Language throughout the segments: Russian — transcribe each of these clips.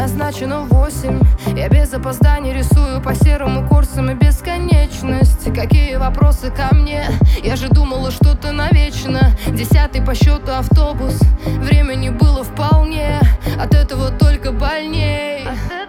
назначено в 8. Я без опозданий рисую по серому курсам и бесконечность. Какие вопросы ко мне? Я же думала, что ты навечно. 10-й по счету автобус. Времени было вполне. От этого только больней.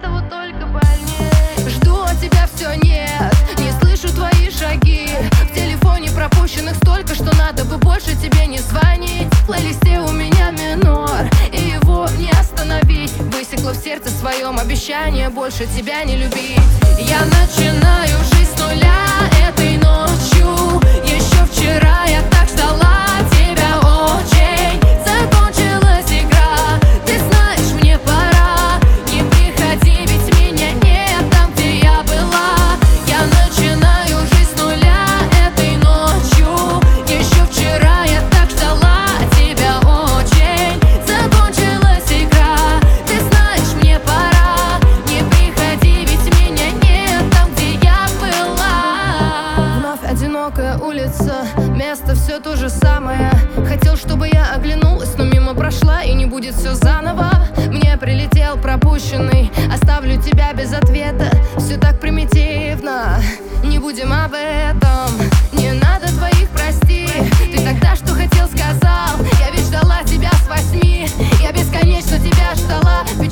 Жду, а тебя все нет. Не слышу твои шаги. В телефоне пропущенных столько, что надо бы больше тебе не звонить. В плейлисте у меня минор, и его не остановить. Высекло в сердце своем обещание больше тебя не любить. Я начинаю жизнь с нуля этой ночью. Еще вчера я так ждала тебя очень. Закончилась игра, ты знаешь, мне пора. Не приходи, ведь меня нет там, где я была. Я начинаю жизнь с нуля этой ночью. Еще вчера я так ждала тебя очень. Закончилась игра, ты знаешь, мне пора. Не приходи, ведь меня нет там, где я была. Вновь одинокая улица, место все то же самое. Хотел, чтобы я оглянулась, но мимо прошла, и не будет все заново. Мне прилетел пропущенный, оставлю тебя без ответа. Все так примитивно, не будем об этом. Не надо твоих прости. Ты тогда что хотел, сказал. Я ведь ждала тебя с 8. Я бесконечно тебя ждала.